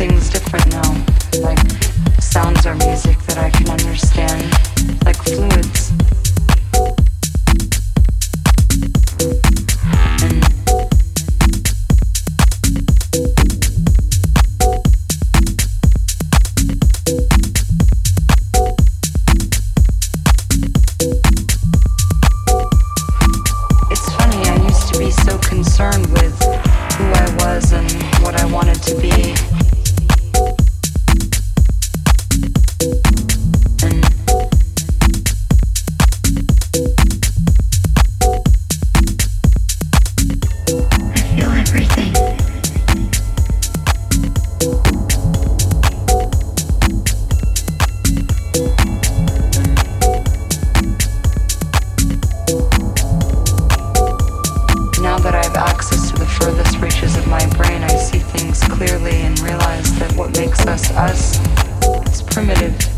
things different now. Like sounds are music that I can understand, like fluids. And it's funny, I used to be so concerned with who I was and what I wanted to be. And I feel everything. Now that I have access to the furthest reaches of my brain, I see things clearly and realize that what makes us us is primitive.